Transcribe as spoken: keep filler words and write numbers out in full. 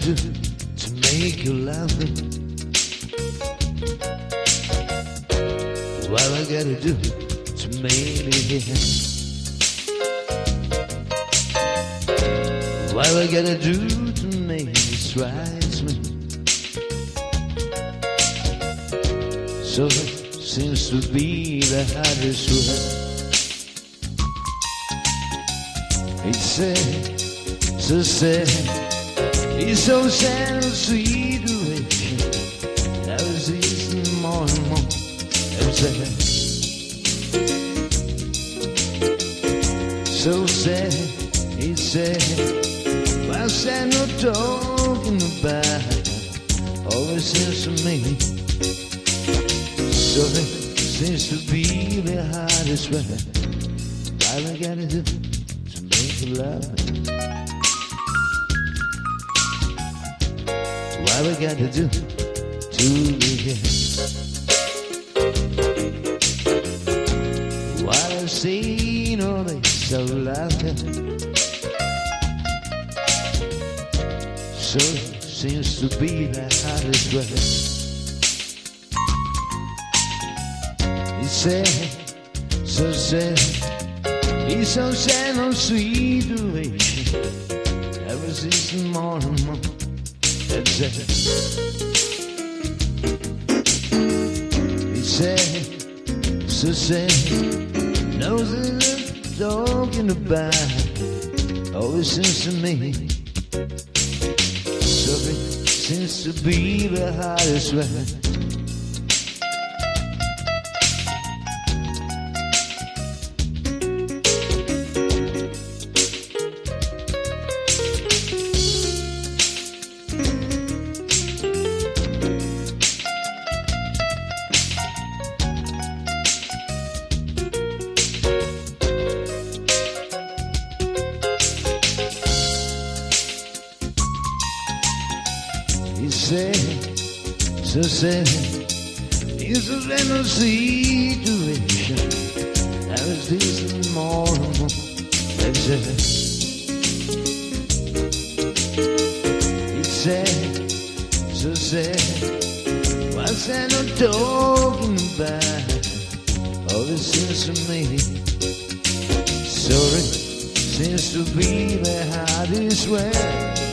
do to make you love me? What I gotta do to make me happy? What I gotta do to make you surprise me? So that seems to be the hardest word. It's sad, so sad. It's so sad and sweet way. I was listening more and more. I'm sad, so sad. It's sad. What's that no talking about? Always seems to me. So it seems to be the hardest way. What I gotta do to make you love me? What I gotta do to be here? What I've seen all day so loud. So it seems to be the hardest way. It's sad, so sad. It's so sad and sweet way. Ever since the morning, more. That's sad. It's sad, so sad. Knows that I'm talking about. Always seems to me. So it seems to be the hardest way. It's sad, so sad. It's a random situation. I was listening more and more. That's sad. It's sad, so sad. What's that I'm talking about? All this seems to me. Sorry, seems to be the hardest way.